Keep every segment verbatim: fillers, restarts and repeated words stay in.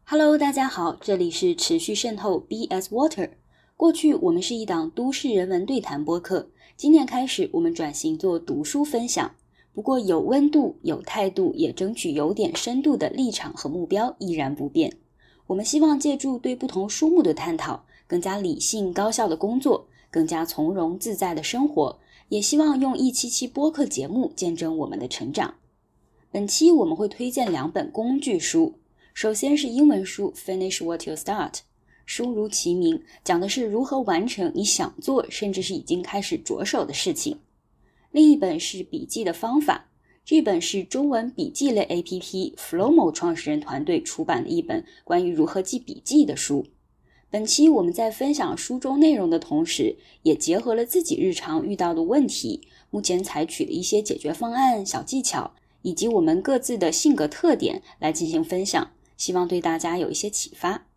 Hello，大家好，这里是持续渗透 B S Water。过去我们是一档都市人文对谈播客，今年开始我们转型做读书分享。不过有温度、有态度，也争取有点深度的立场和目标依然不变。我们希望借助对不同书目的探讨，更加理性高效的工作，更加从容自在的生活，也希望用一期期播客节目见证我们的成长。本期我们会推荐两本工具书。首先是英文书 Finish What You Start， 书如其名，讲的是如何完成你想做甚至是已经开始着手的事情。另一本是笔记的方法，这本是中文笔记类 A P P Flomo 创始人团队出版的一本关于如何记笔记的书。本期我们在分享书中内容的同时，也结合了自己日常遇到的问题，目前采取的一些解决方案、小技巧，以及我们各自的性格特点来进行分享，希望对大家有一些启发。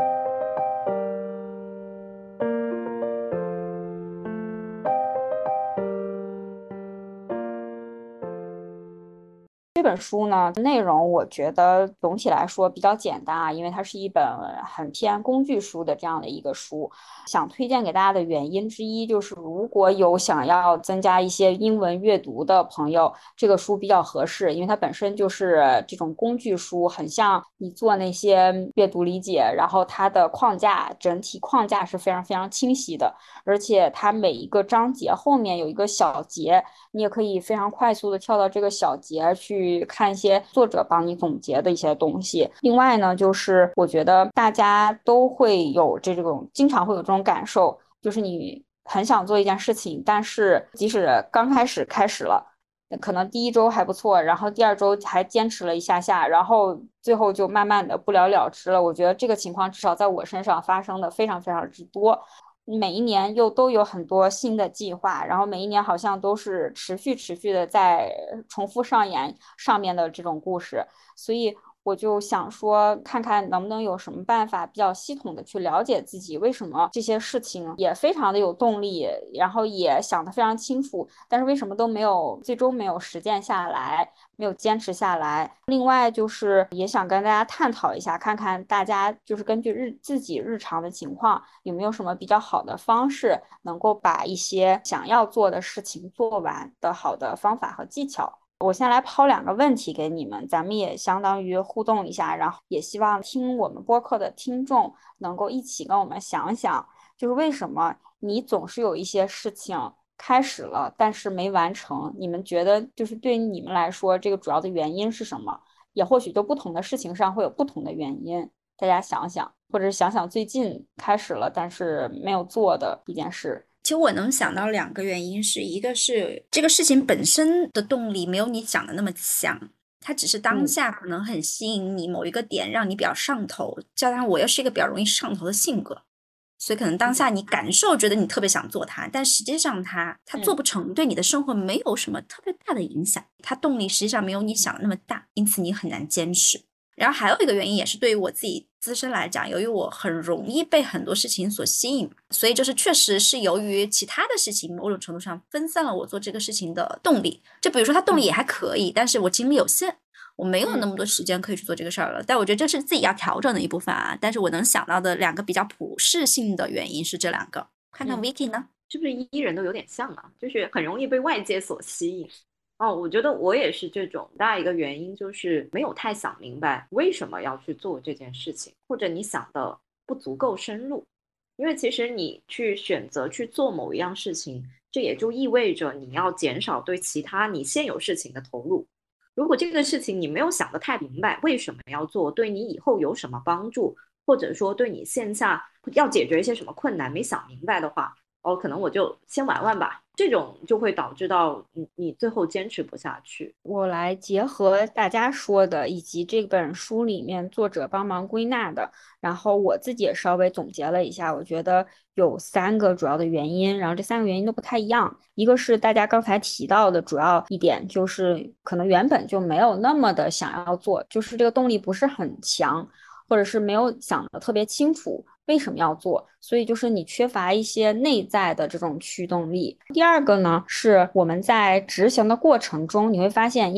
这本书呢，内容我觉得总体来说比较简单啊，因为它是一本很偏工具书的这样的一个书。想推荐给大家的原因之一就是，如果有想要增加一些英文阅读的朋友，这个书比较合适，因为它本身就是这种工具书，很像你做那些阅读理解，然后它的框架整体框架是非常非常清晰的，而且它每一个章节后面有一个小节，你也可以非常快速的跳到这个小节去看一些作者帮你总结的一些东西。另外呢，就是我觉得大家都会有这种经常会有这种感受，就是你很想做一件事情，但是即使刚开始开始了，可能第一周还不错，然后第二周还坚持了一下下，然后最后就慢慢的不了了之了。我觉得这个情况至少在我身上发生的非常非常之多。每一年又都有很多新的计划，然后每一年好像都是持续持续的在重复上演上面的这种故事，所以我就想说，看看能不能有什么办法比较系统的去了解自己为什么这些事情也非常的有动力，然后也想得非常清楚，但是为什么都没有最终没有实践下来，没有坚持下来。另外就是也想跟大家探讨一下，看看大家就是根据日自己日常的情况，有没有什么比较好的方式，能够把一些想要做的事情做完的好的方法和技巧。我先来抛两个问题给你们，咱们也相当于互动一下，然后也希望听我们播客的听众能够一起跟我们想想，就是为什么你总是有一些事情开始了，但是没完成？你们觉得就是对于你们来说，这个主要的原因是什么？也或许就不同的事情上会有不同的原因，大家想想，或者想想最近开始了但是没有做的一件事。 其实我能想到两个原因，是一个是这个事情本身的动力没有你想的那么强，它只是当嗯下可能很吸引你某一个点，让你比较上头。加上我又是一个比较容易上头的性格，所以可能当下你感受觉得你特别想做它，但实际上它它做嗯不成，对你的生活没有什么特别大的影响，它动力实际上没有你想的那么大，因此你很难坚持。然后还有一个原因也是对于我自己自身来讲，由于我很容易被很多事情所吸引，所以就是确实是由于其他的事情某种程度上分散了我做这个事情的动力。就比如说它动力也还可以，但是我精力有限，我没有那么多时间可以去做这个事儿了。但我觉得这是自己要调整的一部分啊。但是我能想到的两个比较普适性的原因是这两个。看看 Vicky 呢？ 是不是E人都有点像啊？就是很容易被外界所吸引。哦，我觉得我也是这种。大一个原因就是没有太想明白为什么要去做这件事情，或者你想的不足够深入。因为其实你去选择去做某一样事情，这也就意味着你要减少对其他你现有事情的投入。如果这个事情你没有想得太明白为什么要做，对你以后有什么帮助，或者说对你线下要解决一些什么困难没想明白的话，哦，可能我就先玩玩吧，这种就会导致到你你最后坚持不下去。 我来结合大家说的，以及这本书里面作者帮忙归纳的，然后我自己也稍微总结了一下，我觉得有三个主要的原因，然后这三个原因都不太一样。一个是大家刚才提到的主要一点，就是可能原本就没有那么的想要做，就是这个动力不是很强，或者是没有想的特别清楚为什么要做，所以就是你缺乏一些内在的这种驱动力。第二个呢，是我们在执行的过程中，你会发现，因为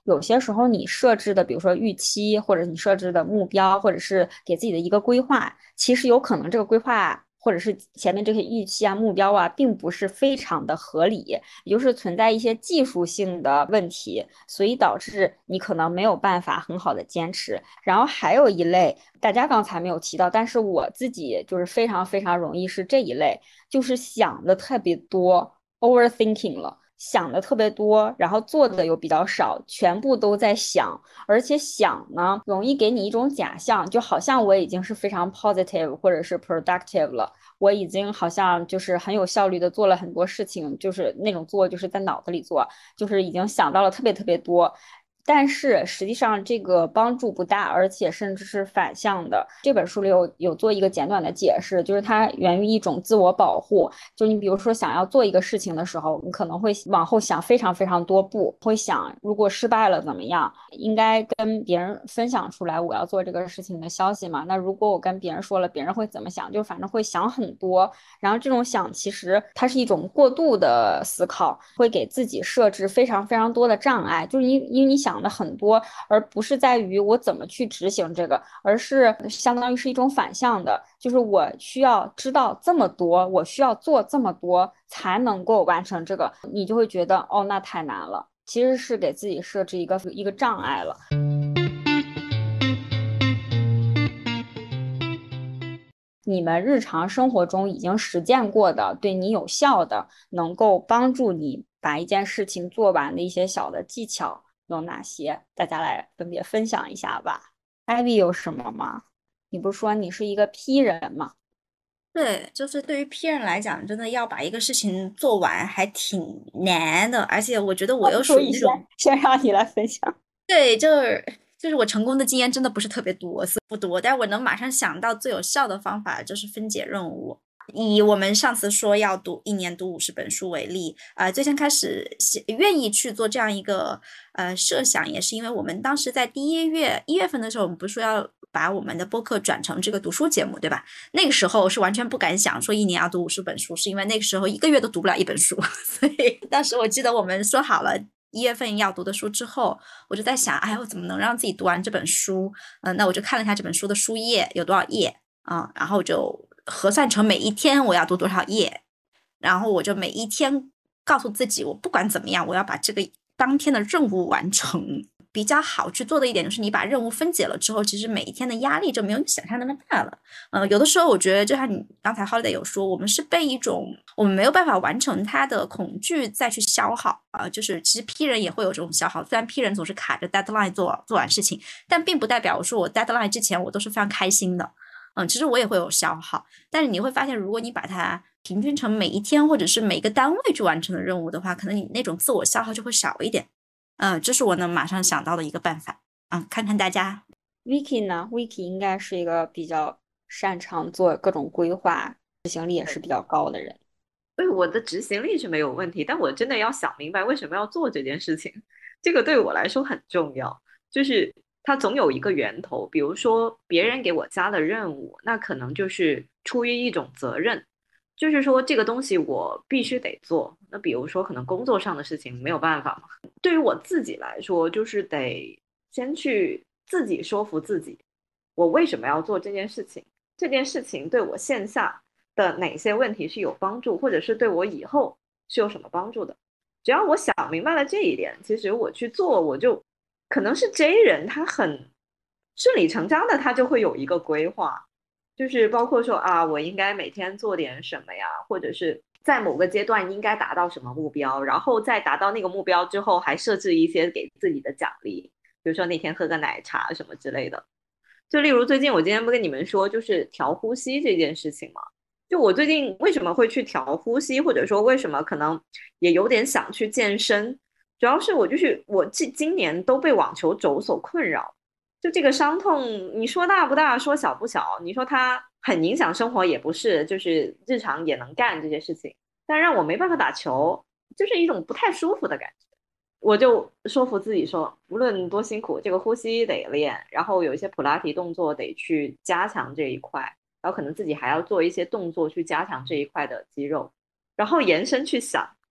有些时候你设置的，比如说预期，或者你设置的目标，或者是给自己的一个规划，其实有可能这个规划或者是前面这些预期啊、目标啊，并不是非常的合理，也就是存在一些技术性的问题，所以导致你可能没有办法很好的坚持。然后还有一类，大家刚才没有提到，但是我自己就是非常非常容易是这一类，就是想的特别多，overthinking 了。想的特别多，然后做的又比较少，全部都在想，而且想呢，容易给你一种假象，就好像我已经是非常 positive 或者是 productive 了，我已经好像就是很有效率的做了很多事情，就是那种做就是在脑子里做，就是已经想到了特别特别多。但是实际上这个帮助不大，而且甚至是反向的。这本书里有有做一个简短的解释，就是它源于一种自我保护。就你比如说想要做一个事情的时候，你可能会往后想非常非常多步，会想如果失败了怎么样，应该跟别人分享出来我要做这个事情的消息嘛。那如果我跟别人说了，别人会怎么想？就反正会想很多。然后这种想其实它是一种过度的思考，会给自己设置非常非常多的障碍，就是因因为你想的很多，而不是在于我怎么去执行这个，而是相当于是一种反向的，就是我需要知道这么多，我需要做这么多才能够完成这个，你就会觉得哦，那太难了，其实是给自己设置一个一个障碍了。你们日常生活中已经实践过的，对你有效的，能够帮助你把一件事情做完的一些小的技巧有哪些？大家来分别分享一下吧。Ivy 有什么吗？你不是说你是一个 P 人吗？ 对，就是对于 P 人来讲，真的要把一个事情做完还挺难的，而且我觉得我又属所以先于那种， 先让你来分享。 对，就是就是我成功的经验真的不是特别多，是不多，但是我能马上想到最有效的方法就是分解任务。以我们上次说要读一年读五十本书为例，啊、呃，最先开始愿意去做这样一个呃设想，也是因为我们当时在第一月一月份的时候，我们不是说要把我们的播客转成这个读书节目，对吧？那个时候是完全不敢想说一年要读五十本书，是因为那个时候一个月都读不了一本书，所以当时我记得我们说好了一月份要读的书之后，我就在想，哎，我怎么能让自己读完这本书？嗯、呃，那我就看了一下这本书的书页有多少页啊、呃，然后就核算成每一天我要读多少页，然后我就每一天告诉自己，我不管怎么样，我要把这个当天的任务完成。比较好去做的一点就是你把任务分解了之后，其实每一天的压力就没有你想象那么大了。呃，有的时候我觉得就像你刚才 Holiday 有说，我们是被一种我们没有办法完成它的恐惧再去消耗啊、呃，就是其实 P 人也会有这种消耗，虽然 P 人总是卡着 deadline 做做完事情，但并不代表说我 deadline 之前我都是非常开心的。嗯，其实我也会有消耗，但是你会发现，如果你把它平均成每一天或者是每个单位去完成的任务的话，可能你那种自我消耗就会少一点。嗯，这是我能马上想到的一个办法。嗯，看看大家。 Vicky 呢 ？Vicky 应该是一个比较擅长做各种规划，执行力也是比较高的人。 对，我的执行力是没有问题，但我真的要想明白为什么要做这件事情，这个对我来说很重要。就是它总有一个源头，比如说别人给我加的任务，那可能就是出于一种责任，就是说这个东西我必须得做。那比如说可能工作上的事情没有办法嘛，对于我自己来说，就是得先去自己说服自己，我为什么要做这件事情，这件事情对我线下的哪些问题是有帮助，或者是对我以后是有什么帮助的。只要我想明白了这一点，其实我去做，我就可能是 J 人，他很顺理成章的，他就会有一个规划，就是包括说啊，我应该每天做点什么呀，或者是在某个阶段应该达到什么目标，然后在达到那个目标之后，还设置一些给自己的奖励，比如说那天喝个奶茶什么之类的。就例如最近我今天不跟你们说，就是调呼吸这件事情嘛。就我最近为什么会去调呼吸，或者说为什么可能也有点想去健身，主要是我就是我今今年都被网球肘所困扰。就这个伤痛，你说大不大，说小不小，你说它很影响生活也不是，就是日常也能干这些事情，但让我没办法打球，就是一种不太舒服的感觉。我就说服自己说，无论多辛苦，这个呼吸得练，然后有一些普拉提动作得去加强这一块，然后可能自己还要做一些动作去加强这一块的肌肉，然后延伸去想，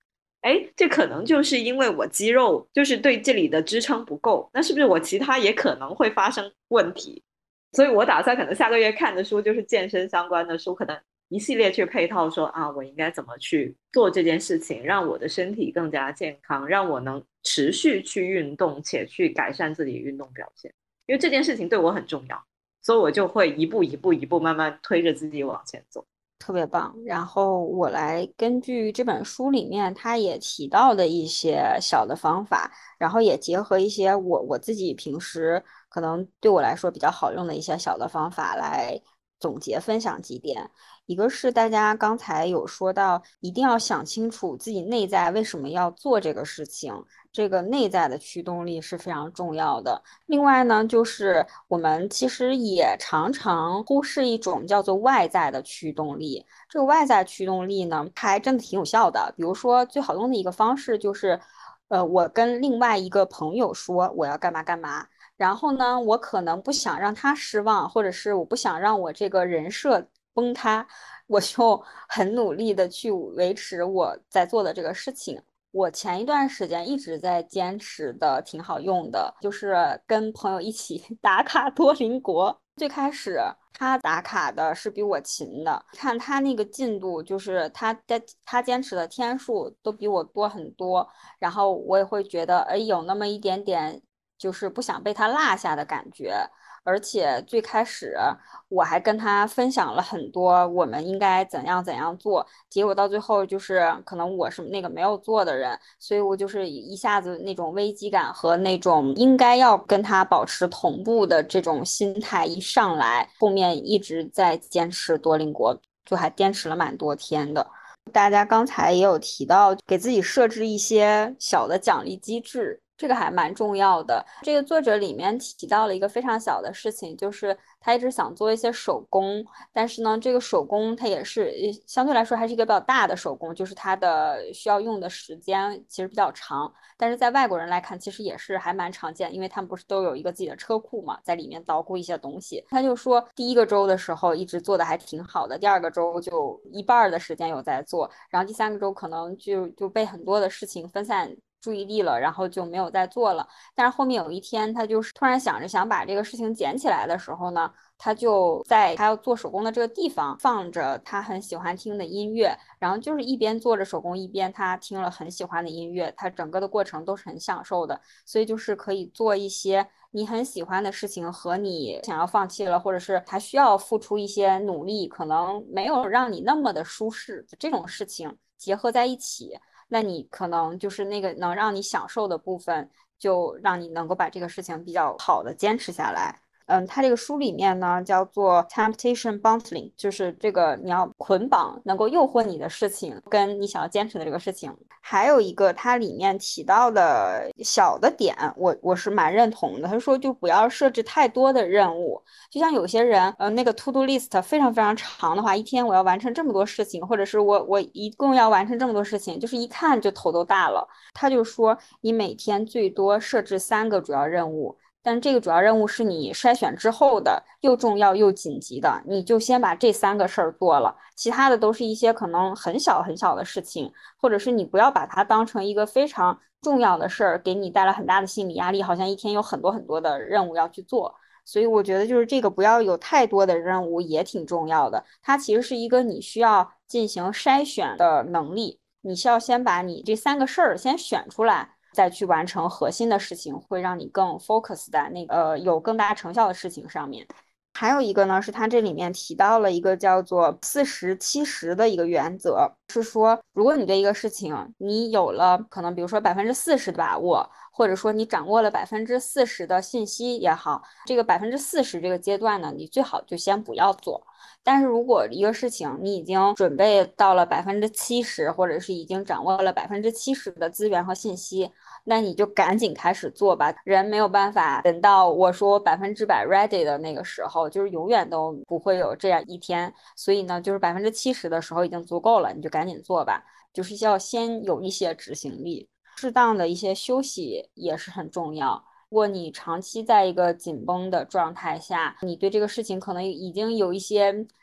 哎，这可能就是因为我肌肉就是对这里的支撑不够，那是不是我其他也可能会发生问题？所以我打算可能下个月看的书就是健身相关的书，可能一系列去配套说啊，我应该怎么去做这件事情，让我的身体更加健康，让我能持续去运动且去改善自己的运动表现，因为这件事情对我很重要，所以我就会一步一步一步慢慢推着自己往前走。 特别棒。然后我来根据这本书里面他也提到的一些小的方法，然后也结合一些我我自己平时可能对我来说比较好用的一些小的方法来总结分享几点。一个是大家刚才有说到，一定要想清楚自己内在为什么要做这个事情，这个内在的驱动力是非常重要的。另外呢，就是我们其实也常常忽视一种叫做外在的驱动力。这个外在驱动力呢，它还真的挺有效的。比如说，最好用的一个方式就是，呃，我跟另外一个朋友说我要干嘛干嘛，然后呢，我可能不想让他失望，或者是我不想让我这个人设崩塌，我就很努力的去维持我在做的这个事情。我前一段时间一直在坚持的，挺好用的，就是跟朋友一起打卡多邻国。最开始他打卡的是比我勤的，看他那个进度，就是他在他坚持的天数都比我多很多，然后我也会觉得，哎，有那么一点点就是不想被他落下的感觉。而且最开始我还跟他分享了很多我们应该怎样怎样做，结果到最后就是可能我是那个没有做的人，所以我就是一下子那种危机感和那种应该要跟他保持同步的这种心态一上来，后面一直在坚持多邻国，就还坚持了蛮多天的。大家刚才也有提到，给自己设置一些小的奖励机制，这个还蛮重要的。这个作者里面提到了一个非常小的事情，就是他一直想做一些手工，但是呢，这个手工它也是相对来说还是一个比较大的手工，就是它的需要用的时间其实比较长。但是在外国人来看，其实也是还蛮常见，因为他们不是都有一个自己的车库嘛，在里面捣鼓一些东西。他就说，第一个周的时候一直做的还挺好的，第二个周就一半的时间有在做，然后第三个周可能就就被很多的事情分散注意力了，然后就没有再做了。但是后面有一天，他就是突然想着想把这个事情捡起来的时候呢，他就在他要做手工的这个地方放着他很喜欢听的音乐，然后就是一边做着手工，一边他听了很喜欢的音乐，他整个的过程都是很享受的。所以就是可以做一些你很喜欢的事情和你想要放弃了，或者是还需要付出一些努力，可能没有让你那么的舒适这种事情结合在一起，那你可能就是那个能让你享受的部分，就让你能够把这个事情比较好的坚持下来。嗯，它这个书里面呢叫做 temptation bundling，就是这个你要捆绑能够诱惑你的事情，跟你想要坚持的这个事情。还有一个它里面提到的小的点，我我是蛮认同的。他说就不要设置太多的任务，就像有些人，呃，那个 to do list 非常非常长的话，一天我要完成这么多事情，或者是我我一共要完成这么多事情，就是一看就头都大了。他就说你每天最多设置三个主要任务。但这个主要任务是你筛选之后的，又重要又紧急的，你就先把这三个事儿做了，其他的都是一些可能很小很小的事情，或者是你不要把它当成一个非常重要的事儿，给你带来很大的心理压力，好像一天有很多很多的任务要去做。所以我觉得就是这个不要有太多的任务也挺重要的，它其实是一个你需要进行筛选的能力，你需要先把你这三个事儿先选出来。再去完成核心的事情，会让你更 focus 在那个呃有更大成效的事情上面。还有一个呢，是它这里面提到了一个叫做四十七十的一个原则，是说如果你对一个事情你有了可能比如说百分之四十的把握，或者说你掌握了百分之四十的信息也好，这个百分之四十这个阶段呢，你最好就先不要做。但是如果一个事情你已经准备到了百分之七十，或者是已经掌握了百分之七十的资源和信息，那你就赶紧开始做吧。人没有办法等到我说百分之百 ready 的那个时候，就是永远都不会有这样一天。所以呢，就是百分之七十的时候已经足够了，你就赶紧做吧。就是要先有一些执行力，适当的一些休息也是很重要。如果你长期在一个紧绷的状态下，你对这个事情可能已经有一些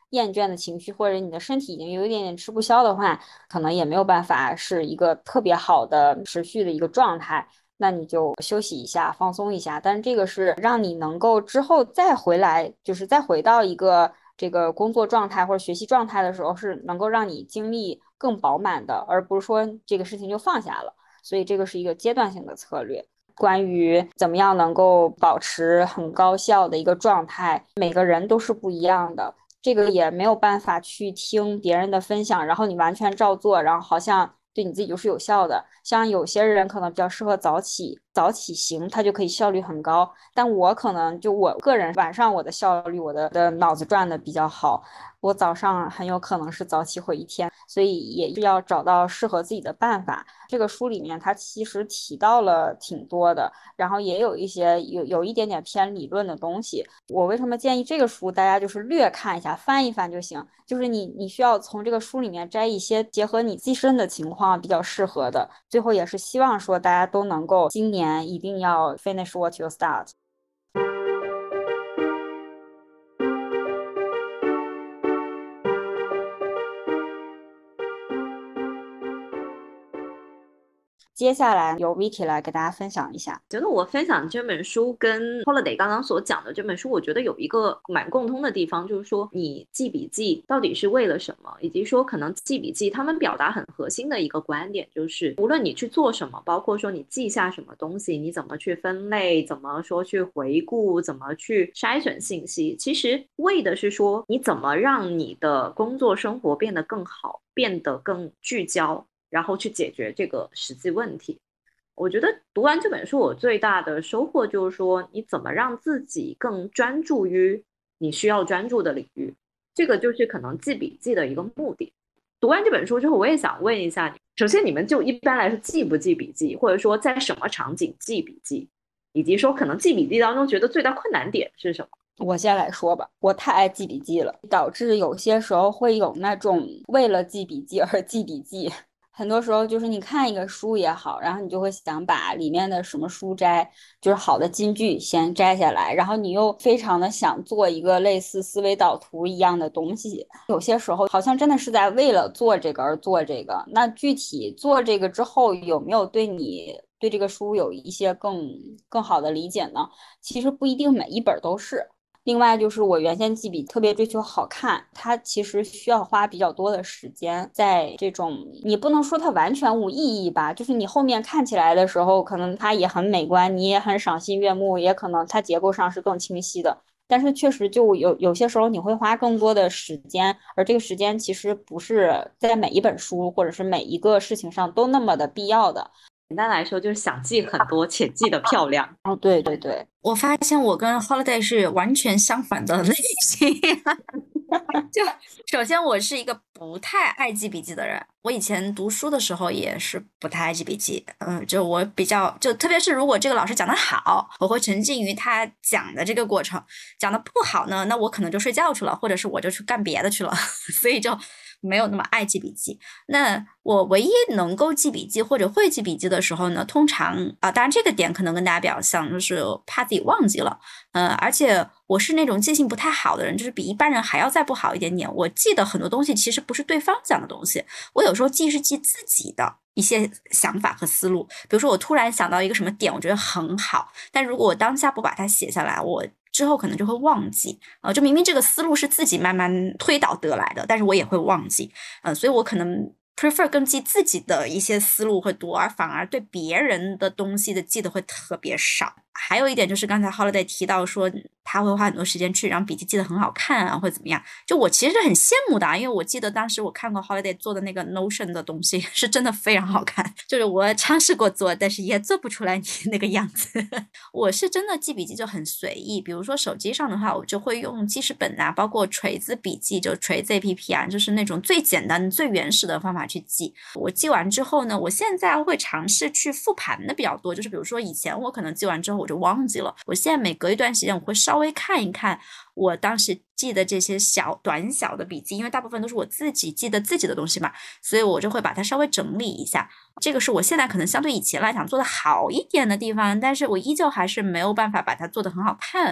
厌倦的情绪，或者你的身体已经有一点点吃不消的话，可能也没有办法是一个特别好的持续的一个状态。那你就休息一下，放松一下。但是这个是让你能够之后再回来，就是再回到一个这个工作状态或者学习状态的时候，是能够让你精力更饱满的，而不是说这个事情就放下了。所以这个是一个阶段性的策略。关于怎么样能够保持很高效的一个状态，每个人都是不一样的，这个也没有办法去听别人的分享，然后你完全照做，然后好像对你自己就是有效的。像有些人可能比较适合早起，早起型他就可以效率很高，但我可能就我个人晚上我的效率，我的的脑子转的比较好，我早上很有可能是早起毁一天，所以也是要找到适合自己的办法。这个书里面它其实提到了挺多的，然后也有一些有有一点点偏理论的东西。我为什么建议这个书大家就是略看一下，翻一翻就行，就是你你需要从这个书里面摘一些结合你自身的情况比较适合的。最后也是希望说大家都能够今年一定要 finish what you start。接下来由 Vicky 来给大家分享一下。 觉得我分享这本书跟 Holiday 刚刚所讲的这本书，我觉得有一个蛮共通的地方，就是说你记笔记到底是为了什么，以及说可能记笔记他们表达很核心的一个观点，就是无论你去做什么，包括说你记下什么东西，你怎么去分类，怎么说去回顾，怎么去筛选信息，其实为的是说你怎么让你的工作生活变得更好，变得更聚焦，然后去解决这个实际问题。我觉得读完这本书，我最大的收获就是说，你怎么让自己更专注于你需要专注的领域，这个就是可能记笔记的一个目的。读完这本书之后，我也想问一下你，首先你们就一般来说记不记笔记，或者说在什么场景记笔记，以及说可能记笔记当中觉得最大困难点是什么？ 我先来说吧，我太爱记笔记了，导致有些时候会有那种为了记笔记而记笔记。很多时候就是你看一个书也好，然后你就会想把里面的什么书摘，就是好的金句先摘下来，然后你又非常的想做一个类似思维导图一样的东西。有些时候好像真的是在为了做这个而做这个，那具体做这个之后有没有对你对这个书有一些更更好的理解呢？其实不一定每一本都是。另外就是我原先记笔特别追求好看，它其实需要花比较多的时间在这种，你不能说它完全无意义吧，就是你后面看起来的时候，可能它也很美观，你也很赏心悦目，也可能它结构上是更清晰的，但是确实就有有些时候你会花更多的时间，而这个时间其实不是在每一本书或者是每一个事情上都那么的必要的。 简单来说就是想记很多且记得漂亮。 哦，对对对， 我发现我跟 Holiday 是完全相反的类型。就首先我是一个不太爱记笔记的人，我以前读书的时候也是不太爱记笔记，嗯，就我比较就特别是如果这个老师讲得好，我会沉浸于他讲的这个过程，讲得不好呢，那我可能就睡觉去了，或者是我就去干别的去了，所以就没有那么爱记笔记。那我唯一能够记笔记或者会记笔记的时候呢，通常啊、呃，当然这个点可能跟大家比较像，就是怕自己忘记了，嗯、呃，而且我是那种记性不太好的人，就是比一般人还要再不好一点点。我记得很多东西其实不是对方讲的东西，我有时候记是记自己的一些想法和思路。比如说我突然想到一个什么点，我觉得很好，但如果我当下不把它写下来，我之后可能就会忘记，呃，就明明这个思路是自己慢慢推导得来的，但是我也会忘记，呃，所以我可能 prefer 更记自己的一些思路会多，而反而对别人的东西的记得会特别少。还有一点就是刚才 Holiday 提到说他会花很多时间去让笔记记得很好看啊，或者怎么样，就我其实是很羡慕的啊，因为我记得当时我看过 Holiday 做的那个 Notion 的东西是真的非常好看，就是我尝试过做，但是也做不出来你那个样子。我是真的记笔记就很随意，比如说手机上的话，我就会用记事本啊，包括锤子笔记，就锤子 A P P 啊，就是那种最简单最原始的方法去记。我记完之后呢，我现在会尝试去复盘的比较多，就是比如说以前我可能记完之后我就忘记了，我现在每隔一段时间我会稍微看一看我当时记的这些小短小的笔记，因为大部分都是我自己记得自己的东西嘛，所以我就会把它稍微整理一下。这个是我现在可能相对以前来讲做的好一点的地方，但是我依旧还是没有办法把它做得很好看。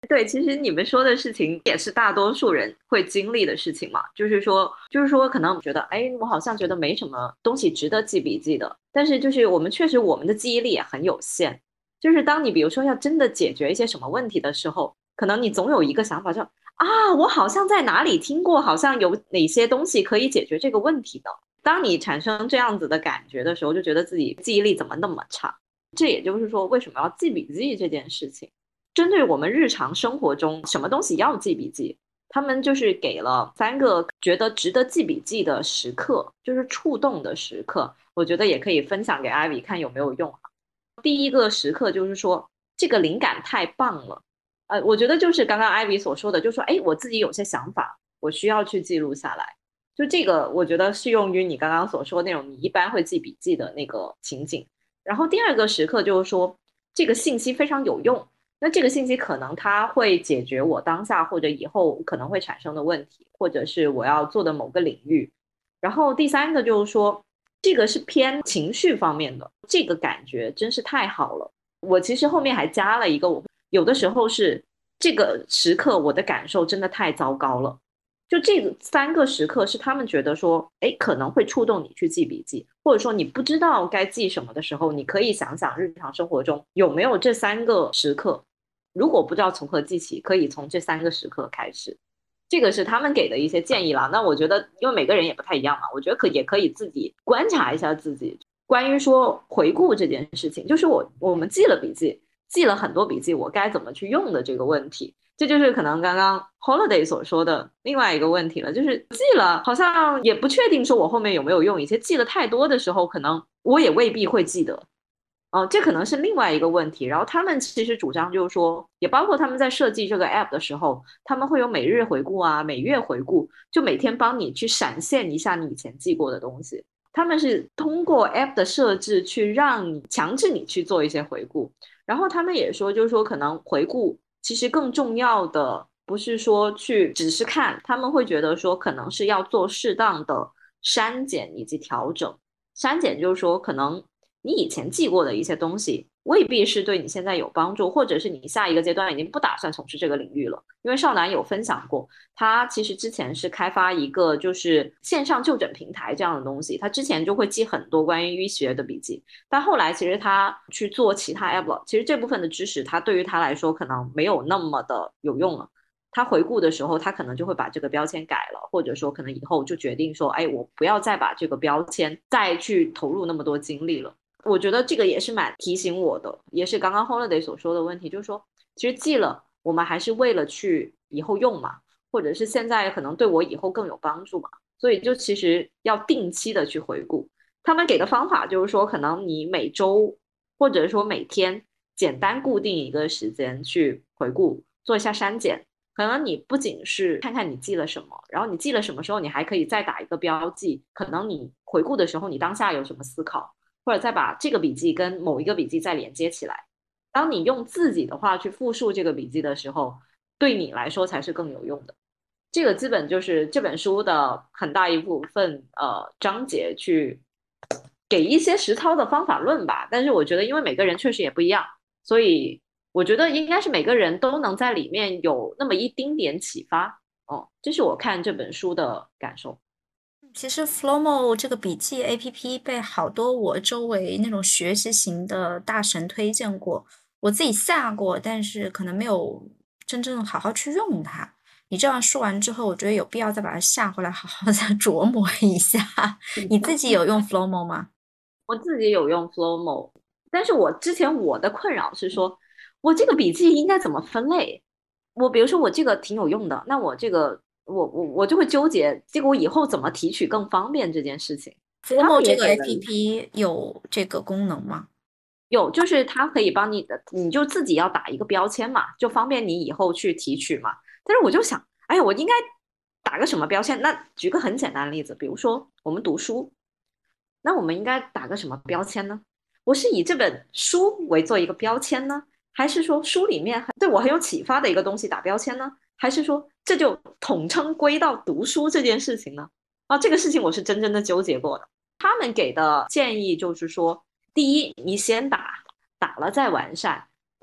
对，其实你们说的事情也是大多数人会经历的事情嘛，就是说，就是说，可能觉得，哎，我好像觉得没什么东西值得记笔记的，但是就是我们确实我们的记忆力也很有限，就是当你比如说要真的解决一些什么问题的时候，可能你总有一个想法叫啊，我好像在哪里听过，好像有哪些东西可以解决这个问题的。当你产生这样子的感觉的时候，就觉得自己记忆力怎么那么差。这也就是说，为什么要记笔记这件事情。针对我们日常生活中什么东西要记笔记，他们就是给了三个觉得值得记笔记的时刻，就是触动的时刻，我觉得也可以分享给艾薇看有没有用。第一个时刻就是说，这个灵感太棒了，呃，我觉得就是刚刚艾薇所说的，就是说，哎，我自己有些想法，我需要去记录下来。就这个，我觉得适用于你刚刚所说那种你一般会记笔记的那个情景。然后第二个时刻就是说，这个信息非常有用。那这个信息可能它会解决我当下或者以后可能会产生的问题，或者是我要做的某个领域。然后第三个就是说，这个是偏情绪方面的，这个感觉真是太好了。我其实后面还加了一个，我有的时候是这个时刻我的感受真的太糟糕了。就这个三个时刻是他们觉得说，哎，可能会触动你去记笔记，或者说你不知道该记什么的时候，你可以想想日常生活中有没有这三个时刻。如果不知道从何记起，可以从这三个时刻开始。这个是他们给的一些建议啦。那我觉得，因为每个人也不太一样嘛，我觉得可也可以自己观察一下自己。关于说回顾这件事情，就是我我们记了笔记，记了很多笔记，我该怎么去用的这个问题。这就是可能刚刚 Holiday 所说的另外一个问题了，就是记了好像也不确定说我后面有没有用，一些记了太多的时候，可能我也未必会记得。哦，这可能是另外一个问题。然后他们其实主张就是说，也包括他们在设计这个 app 的时候，他们会有每日回顾啊、每月回顾，就每天帮你去闪现一下你以前记过的东西。他们是通过 app 的设置去让你强制你去做一些回顾。然后他们也说，就是说可能回顾其实更重要的不是说去只是看，他们会觉得说可能是要做适当的删减以及调整。删减就是说可能你以前记过的一些东西未必是对你现在有帮助，或者是你下一个阶段已经不打算从事这个领域了。因为少南有分享过，他其实之前是开发一个就是线上就诊平台这样的东西，他之前就会记很多关于医学的笔记，但后来其实他去做其他 app 了，其实这部分的知识他对于他来说可能没有那么的有用了。他回顾的时候，他可能就会把这个标签改了，或者说可能以后就决定说，哎，我不要再把这个标签再去投入那么多精力了。我觉得这个也是蛮提醒我的，也是刚刚 Holiday 所说的问题，就是说，其实记了，我们还是为了去以后用嘛，或者是现在可能对我以后更有帮助嘛，所以就其实要定期的去回顾。他们给的方法就是说，可能你每周或者说每天简单固定一个时间去回顾，做一下删减。可能你不仅是看看你记了什么，然后你记了什么时候，你还可以再打一个标记。可能你回顾的时候，你当下有什么思考，或者再把这个笔记跟某一个笔记再连接起来。当你用自己的话去复述这个笔记的时候，对你来说才是更有用的。这个基本就是这本书的很大一部分呃章节去给一些实操的方法论吧。但是我觉得，因为每个人确实也不一样，所以我觉得应该是每个人都能在里面有那么一丁点启发。哦，这是我看这本书的感受。 其实 Flomo 这个笔记 A P P 被好多我周围那种学习型的大神推荐过，我自己下过，但是可能没有真正好好去用它。你这样说完之后，我觉得有必要再把它下回来，好好再琢磨一下。你自己有用 Flomo 吗？ 我自己有用 Flomo， 但是我之前我的困扰是说，我这个笔记应该怎么分类？我比如说我这个挺有用的，那我这个我我我就会纠结，结果我以后怎么提取更方便这件事情。他 Flomo 这个们也给了 A P P 有这个功能吗？ 有，就是它可以帮你的，你就自己要打一个标签嘛，就方便你以后去提取嘛。但是我就想，哎呀，我应该打个什么标签？那举个很简单的例子，比如说我们读书，那我们应该打个什么标签呢？我是以这本书为做一个标签呢，还是说书里面对我很有启发的一个东西打标签呢？还是说这就统称归到读书这件事情呢？啊，这个事情我是真正的纠结过的。他们给的建议就是说，第一，你先打，打了再完善，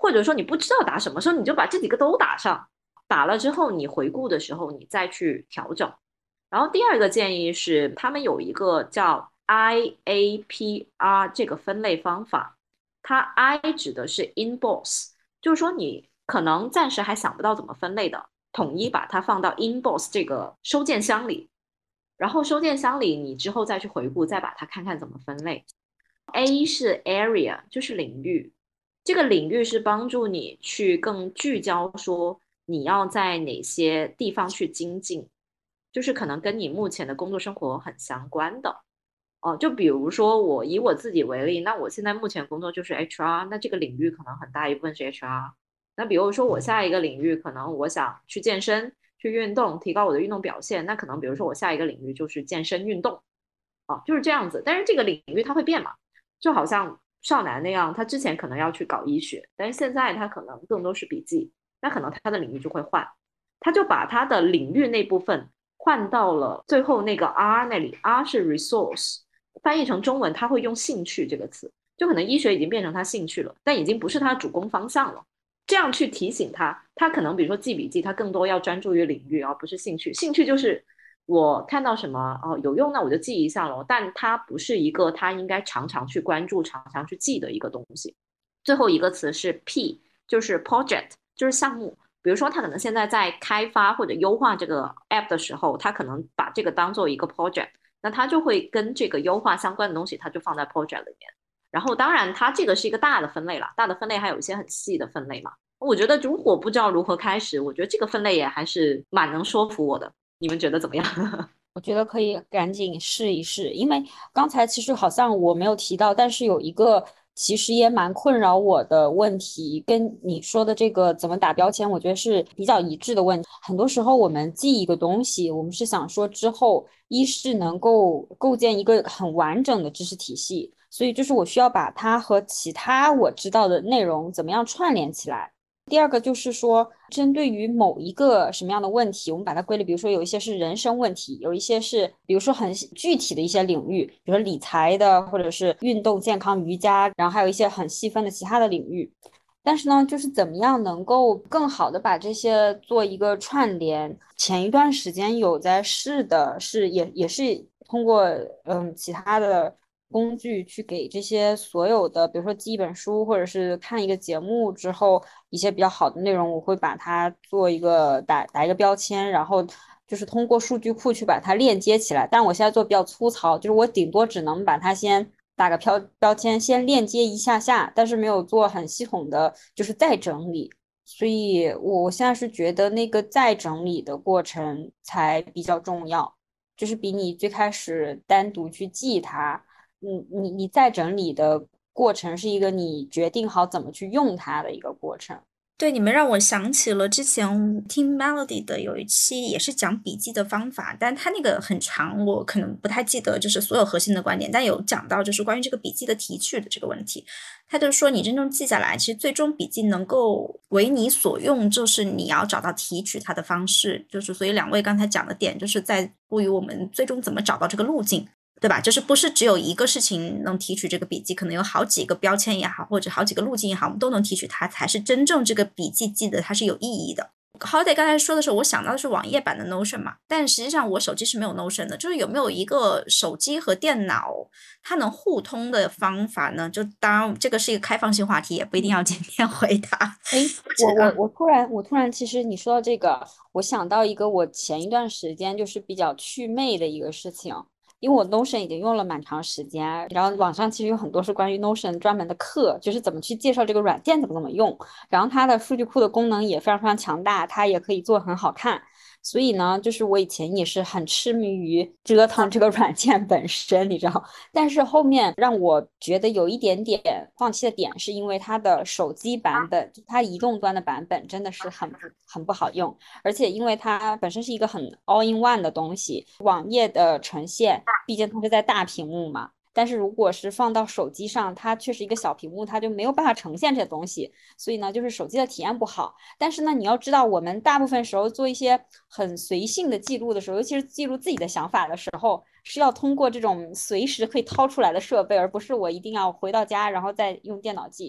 或者说你不知道打什么时候，你就把这几个都打上，打了之后你回顾的时候你再去调整。然后第二个建议是，他们有一个叫 I A P R 这个分类方法，它 I 指的是 inbox， 就是说你可能暂时还想不到怎么分类的，统一把它放到 inbox 这个收件箱里，然后收件箱里你之后再去回顾，再把它看看怎么分类。A 是 area， 就是领域，这个领域是帮助你去更聚焦，说你要在哪些地方去精进，就是可能跟你目前的工作生活很相关的。哦，就比如说我以我自己为例，那我现在目前工作就是 H R， 那这个领域可能很大一部分是 H R。那比如说我下一个领域，可能我想去健身、去运动，提高我的运动表现，那可能比如说我下一个领域就是健身运动，啊，就是这样子。但是这个领域它会变嘛，就好像少男那样，他之前可能要去搞医学，但是现在他可能更多是笔记，那可能他的领域就会换，他就把他的领域那部分换到了最后那个 R 那里。R 是 resource， 翻译成中文他会用兴趣这个词，就可能医学已经变成他兴趣了，但已经不是他主攻方向了。这样去提醒他，他可能比如说记笔记，他更多要专注于领域，而不是兴趣。兴趣就是我看到什么哦有用，那我就记一下咯，但它不是一个他应该常常去关注、常常去记的一个东西。最后一个词是 P， 就是 project， 就是项目。比如说他可能现在在开发或者优化这个 app 的时候，他可能把这个当做一个 project， 那他就会跟这个优化相关的东西，他就放在 project 里面。然后当然它这个是一个大的分类了，大的分类还有一些很细的分类嘛。我觉得如果不知道如何开始，我觉得这个分类也还是蛮能说服我的。你们觉得怎么样？ 我觉得可以赶紧试一试，因为刚才其实好像我没有提到，但是有一个其实也蛮困扰我的问题，跟你说的这个怎么打标签，我觉得是比较一致的问题。很多时候我们记一个东西，我们是想说之后一是能够构建一个很完整的知识体系，所以就是我需要把它和其他我知道的内容怎么样串联起来。第二个就是说，针对于某一个什么样的问题，我们把它归类，比如说有一些是人生问题，有一些是比如说很具体的一些领域，比如说理财的，或者是运动、健康、瑜伽，然后还有一些很细分的其他的领域。但是呢，就是怎么样能够更好的把这些做一个串联。前一段时间有在试的是，也也是通过嗯其他的工具去给这些所有的，比如说记一本书或者是看一个节目之后，一些比较好的内容，我会把它做一个打打一个标签，然后就是通过数据库去把它链接起来。但我现在做比较粗糙，就是我顶多只能把它先打个标标签，先链接一下下，但是没有做很系统的就是再整理。所以我现在是觉得那个再整理的过程才比较重要，就是比你最开始单独去记它。你你你再整理的过程是一个你决定好怎么去用它的一个过程。 对，你们让我想起了之前听 Melody 的有一期也是讲笔记的方法，但他那个很长，我可能不太记得就是所有核心的观点，但有讲到就是关于这个笔记的提取的这个问题。他就说你真正记下来，其实最终笔记能够为你所用，就是你要找到提取它的方式。就是所以两位刚才讲的点，就是在乎于我们最终怎么找到这个路径。对吧？就是不是只有一个事情能提取这个笔记，可能有好几个标签也好，或者好几个路径也好，我们都能提取它，才是真正这个笔记记得它是有意义的。Holiday 刚才说的时候，我想到的是网页版的 Notion 嘛，但实际上我手机是没有 Notion 的，就是有没有一个手机和电脑它能互通的方法呢？就当然这个是一个开放性话题，也不一定要今天回答。 诶，我我我突然我突然其实你说到这个，我想到一个我前一段时间就是比较祛魅的一个事情。因为我 Notion 已经用了蛮长时间，然后网上其实有很多是关于 Notion 专门的课，就是怎么去介绍这个软件怎么怎么用，然后它的数据库的功能也非常非常强大，它也可以做很好看。所以呢，就是我以前也是很痴迷于折腾这个软件本身，你知道。但是后面让我觉得有一点点放弃的点，是因为它的手机版本，它移动端的版本真的是很不很不好用，而且因为它本身是一个很 all in one 的东西，网页的呈现，毕竟它是在大屏幕嘛。但是如果是放到手机上，它却是一个小屏幕，它就没有办法呈现这些东西，所以呢，就是手机的体验不好。但是呢，你要知道，我们大部分时候做一些很随性的记录的时候，尤其是记录自己的想法的时候，是要通过这种随时可以掏出来的设备，而不是我一定要回到家然后再用电脑记。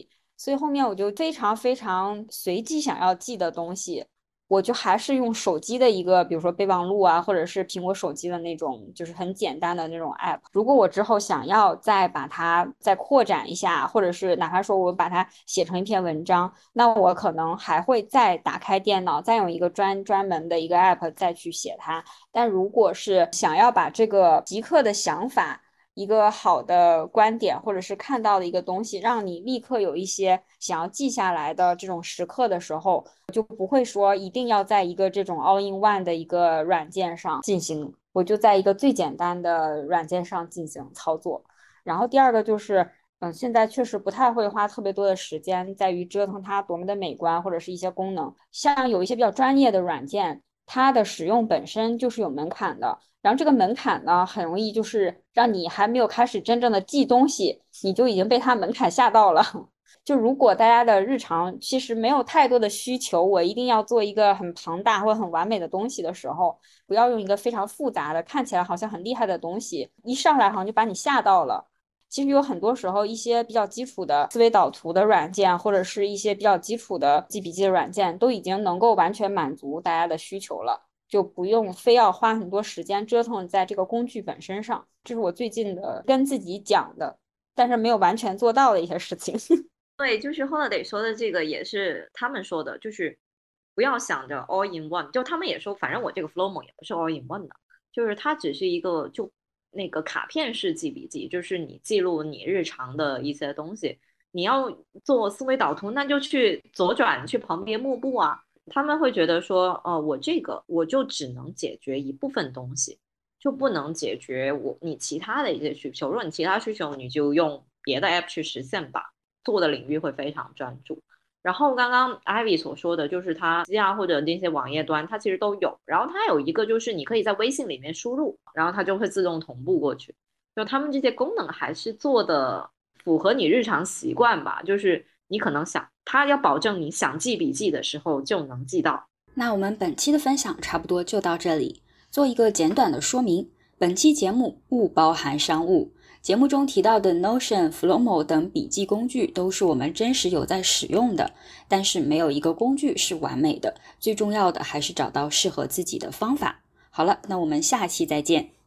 所以后面我就非常非常随机想要记的东西，我就还是用手机的一个，比如说备忘录啊，或者是苹果手机的那种，就是很简单的那种 app。如果我之后想要再把它再扩展一下，或者是哪怕说我把它写成一篇文章，那我可能还会再打开电脑，再用一个专专门的一个 app 再去写它。但如果是想要把这个即刻的想法，一个好的观点，或者是看到的一个东西，让你立刻有一些想要记下来的这种时刻的时候，就不会说一定要在一个这种 all in one 的一个软件上进行，我就在一个最简单的软件上进行操作。然后第二个就是，嗯，现在确实不太会花特别多的时间在于折腾它多么的美观或者是一些功能，像有一些比较专业的软件，它的使用本身就是有门槛的。然后这个门槛呢，很容易就是让你还没有开始真正的记东西，你就已经被它门槛吓到了。就如果大家的日常其实没有太多的需求，我一定要做一个很庞大或很完美的东西的时候，不要用一个非常复杂的，看起来好像很厉害的东西，一上来好像就把你吓到了。其实有很多时候，一些比较基础的思维导图的软件，或者是一些比较基础的记笔记的软件，都已经能够完全满足大家的需求了。就不用非要花很多时间折腾在这个工具本身上，这是我最近的跟自己讲的，但是没有完全做到的一些事情。 对，就是 Holiday 说的这个也是他们说的，就是不要想着 all in one，就他们也说，反正我这个 Flowmo 也不是 all in one 的，就是它只是一个就那个卡片式记笔记，就是你记录你日常的一些东西。你要做思维导图，那就去左转去旁边幕布啊。他们会觉得说，呃，我这个我就只能解决一部分东西，就不能解决我你其他的一些需求。如果你其他需求，你就用别的 app 去实现吧，做的领域会非常专注。然后刚刚 Ivy 所说的就是它机啊或者那些网页端，它其实都有。然后它有一个就是你可以在微信里面输入，然后它就会自动同步过去。就他们这些功能还是做的符合你日常习惯吧，就是你可能想，它要保证你想记笔记的时候就能记到。 那我们本期的分享差不多就到这里。做一个简短的说明，本期节目不包含商务。节目中提到的 Notion、Flowmo 等笔记工具都是我们真实有在使用的，但是没有一个工具是完美的，最重要的还是找到适合自己的方法。好了，那我们下期再见。